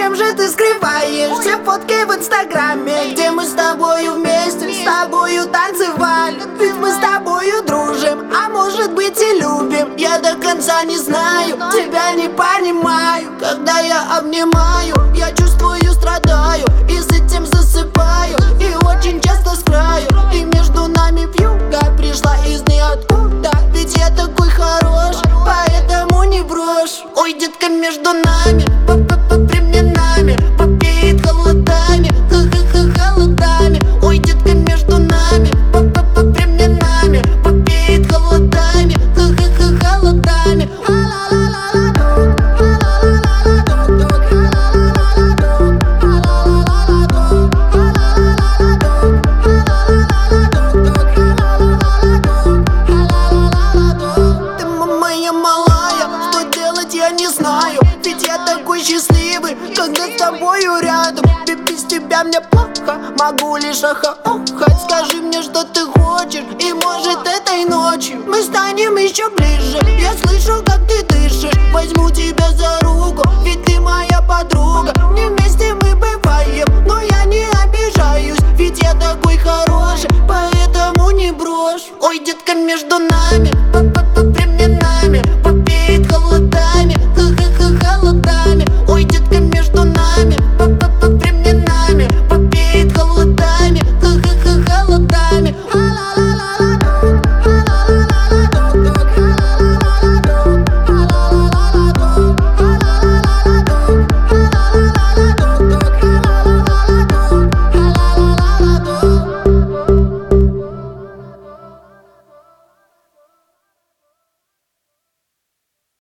Зачем же ты скрываешь все фотки в инстаграме, где мы с тобою вместе, с тобою танцевали? Ведь мы с тобою дружим, а может быть и любим. Я до конца не знаю, тебя не понимаю. Когда я обнимаю, я чувствую, страдаю, и с этим засыпаю, и очень часто с краю. И между нами вьюга пришла из ниоткуда. Ведь я такой хороший, поэтому не брошь. Ой, детка, между нами временами попеет холодами, холодами. Ой, детка, между нами временами попеет холодами, холодами. Ты моя малая, что делать я не знаю. Ведь я такой счастливый, когда с тобою рядом. Ведь без тебя мне плохо, могу лишь охать. Скажи мне, что ты хочешь, и может этой ночью мы станем еще ближе. Я слышу, как ты дышишь, возьму тебя за руку, ведь ты моя подруга. Не вместе мы бываем, но я не обижаюсь, ведь я такой хороший, поэтому не брошь. Ой, детка, между нами